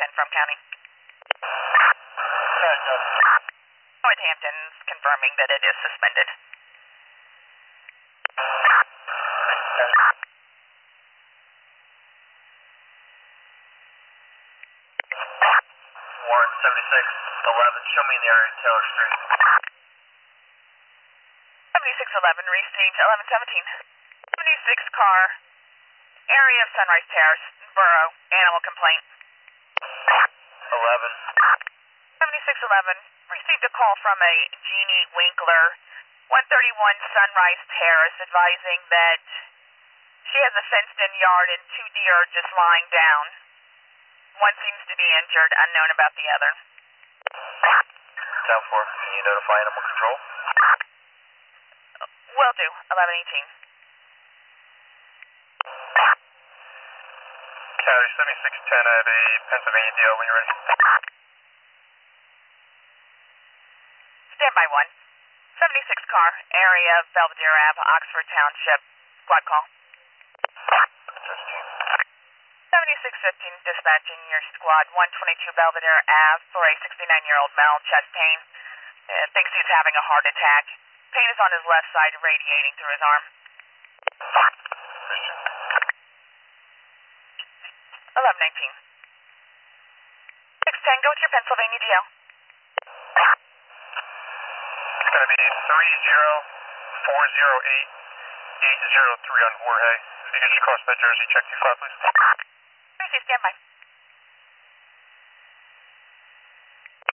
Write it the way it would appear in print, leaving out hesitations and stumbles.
from County. Northampton's confirming that it is suspended. Warren 7611, show me in the area of Taylor Street. 7611 received 1117. 76 car, area of Sunrise Terrace, Borough, animal complaint. 11. 7611 received a call from a Jeannie Winkler, 131 Sunrise Terrace, advising that she has a fenced-in yard and 2 deer are just lying down. One seems to be injured, unknown about the other. 10-4, can you notify animal control? Will do, 1118. County 7610, I have a Pennsylvania deal when you're ready. Standby 1. 76 car, area of Belvedere Ave, Oxford Township. Squad call. 7615 dispatching your squad, 122 Belvedere Ave for a 69-year-old male, chest pain. Thinks he's having a heart attack. Pain is on his left side, radiating through his arm. 1119. 610, go with your Pennsylvania DL. It's going to be 30408-803 on Jorge. If you could just cross that Jersey, check 25, please. Tracy, standby.